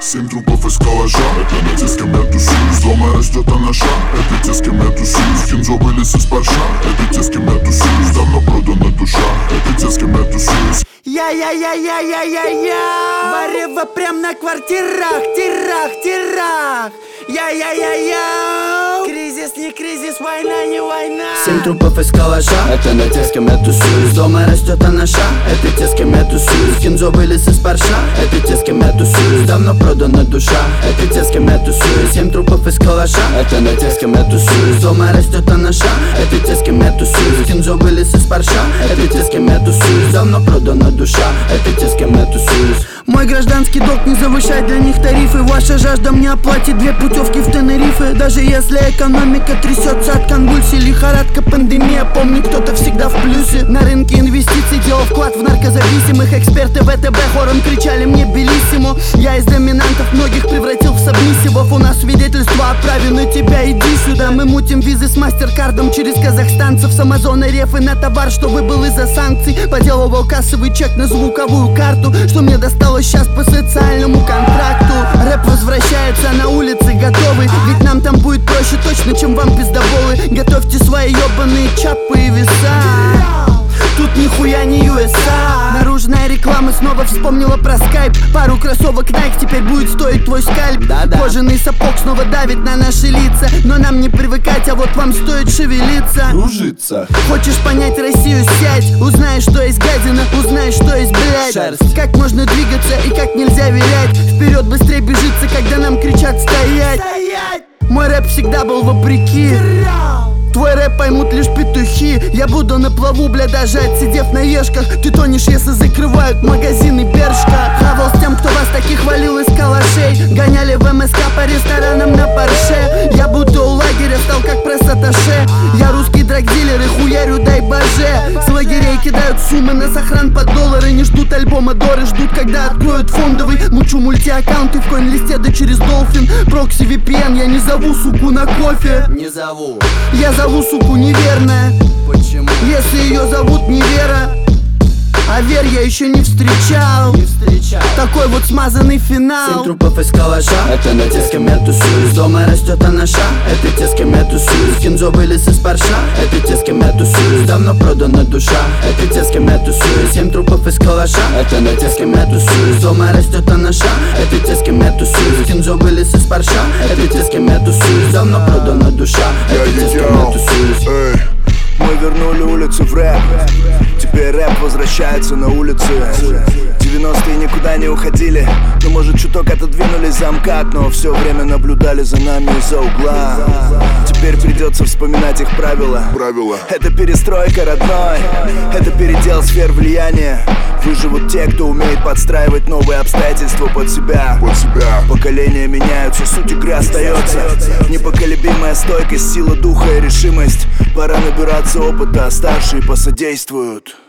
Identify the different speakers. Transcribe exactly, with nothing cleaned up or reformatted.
Speaker 1: Семь трупов из калаша, это не те, с кем я тусуюсь. Дома растет анаша, это те, с кем я тусуюсь. Хинзо вылез из парша, это те, с кем я тусуюсь. Давно продана душа, это те, с кем я тусуюсь.
Speaker 2: Я-я-я-я-я-я-я Варево прям на квартирах, тирах, тирах. Я-я-я-я Кризис не кризис, война не война.
Speaker 3: Семь трупов из калаша, это не те, с кем я тусуюсь. Дома растет анаша, это те, с кем я тусуюсь. Хинзо вылез из парша, это те, с кем я тусуюсь. Давно продана душа, это те, с кем я тусуюсь. Семь трупов из калаша, это не те, с кем я тусуюсь. Дома растет анаша, это те, с кем я тусуюсь. Хинзо вылез из парша, это те, с кем я тусуюсь. Давно продана душа, это те, с кем я тусуюсь.
Speaker 2: Мой гражданский долг не завышай для них тарифы. Ваша жажда мне оплатит две путевки в Тенерифе. Даже если экономика трясется от конвульсий, лихорадка, пандемия, помни, кто-то всегда в плюсе. На рынке инвестиций делал вклад в наркозависимых. Эксперты ВТБ хором кричали мне белиссимо. Я из доминантов многих превратил в сабмиссивов. У нас свидетельство о праве на тебя, иди сюда. Мы мутим визы с мастеркардом через казахстанцев. С Амазона рефы на товар, что выбыл из-за санкций. Поделывал кассовый чек на звуковую карту, что мне досталось сейчас по социальному контракту. Рэп возвращается на улицы готовый, ведь нам там будет проще точно, чем вам пиздоболы. Готовьте свои ебаные чапы и веса. Тут нихуя не ю эс эй. Наружная реклама снова вспомнила про скайп. Пару кроссовок Nike теперь будет стоить твой скальп. Да-да. Кожаный сапог снова давит на наши лица. Но нам не привыкать, а вот вам стоит шевелиться.
Speaker 3: Кружиться.
Speaker 2: Хочешь понять Россию, сядь. Узнаешь, что есть гадина, узнаешь, что есть блядь.
Speaker 3: Шерсть.
Speaker 2: Как можно двигаться и как нельзя вилять. Вперед быстрее бежится, когда нам кричат стоять. Стоять! Мой рэп всегда был вопреки. Твой рэп поймут лишь петухи. Я буду на плаву, бля, даже отсидев на ешках. Ты тонешь, если закрывают магазины Бершка. Хавал с тем, кто вас таких валил из калашей. Гоняли в эм эс ка по ресторанам на Порше. Я будто у лагеря стал как пресс-атташе. Я русский драгдилер и хуярю, дай боже. С лагерей кидают суммы на сохран под доллары. Не ждут альбома Доры, ждут, когда откроют фондовый. Мучу мультиаккаунты в коин-листе, да через Долфин. Прокси ви пи эн, я не зову суку на кофе.
Speaker 3: Не зову.
Speaker 2: Я зову суку неверная.
Speaker 3: Почему?
Speaker 2: Если ее зовут Невера. А Вер я еще не встречал.
Speaker 3: Не встречал.
Speaker 2: Такой вот смазанный финал.
Speaker 3: Семь трупов из калаша, это не те, с кем я тусуюсь. Дома растет анаша, это те, с кем я тусуюсь. Хинзо вылез из парша, это те, с кем я тусуюсь. Давно продана душа, это те, с кем я тусуюсь. Семь трупов из калаша, это не те, с кем я тусуюсь. Дома растет анаша, это те, с кем я тусуюсь. Хинзо вылез из парша, это те, с кем я тусуюсь. Давно продана душа, это те, с кем я тусуюсь.
Speaker 4: Мы вернули улицу в рэп. Теперь рэп возвращается на улицы. девяностые никуда не уходили, но может чуток отодвинулись за МКАД, но все время наблюдали за нами из-за угла. Теперь придется вспоминать их правила.
Speaker 1: Правила.
Speaker 4: Это перестройка, родной. Это передел сфер влияния. Выживут те, кто умеет подстраивать новые обстоятельства под себя.
Speaker 1: Под себя.
Speaker 4: Поколения меняются, суть игры остается. Непоколебимая стойкость, сила духа и решимость. Пора набираться опыта, а старшие посодействуют.